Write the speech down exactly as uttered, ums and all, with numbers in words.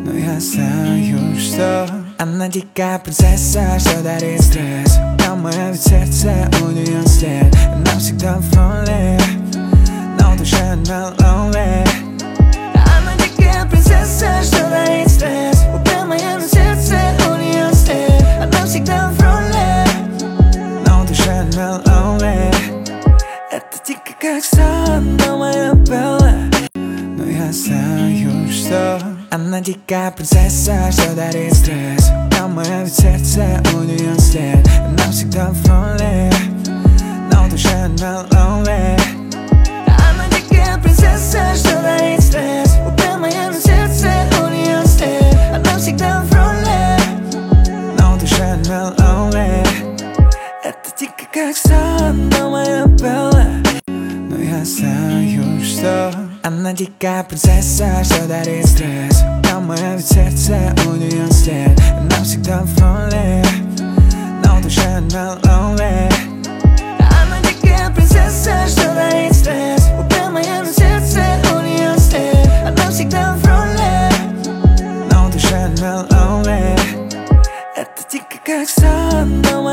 Но я знаю, что она дикая принцесса, что дарит стресс. Но мое ведь сердце, у нее след. Она всегда в роли, но в душе она lonely. Она дикая принцесса, что дарит стресс. Убей мое сердце, у нее след. Она всегда в роли, но в душе она lonely. Это дико как сон, но моя Белла. Но я знаю, что она дикая принцесса, что дарит стресс. Но мое ведь сердце, у нее след. Она всегда в роли, но в душе она lonely. Она дикая принцесса, что дарит стресс. Убей мое сердце, у нее след. Она всегда в роли, но в душе она lonely. Это дико как сон, но моя Белла. Но я знаю, что она дикая принцесса, что дарит стресс. Но мое ведь сердце, у нее след. Она всегда в роли, но в душе она lonely. Она дикая принцесса, что дарит стресс. Убей мое сердце, у нее след. Она всегда в роли, но в душе она lonely. Это дико как сон, но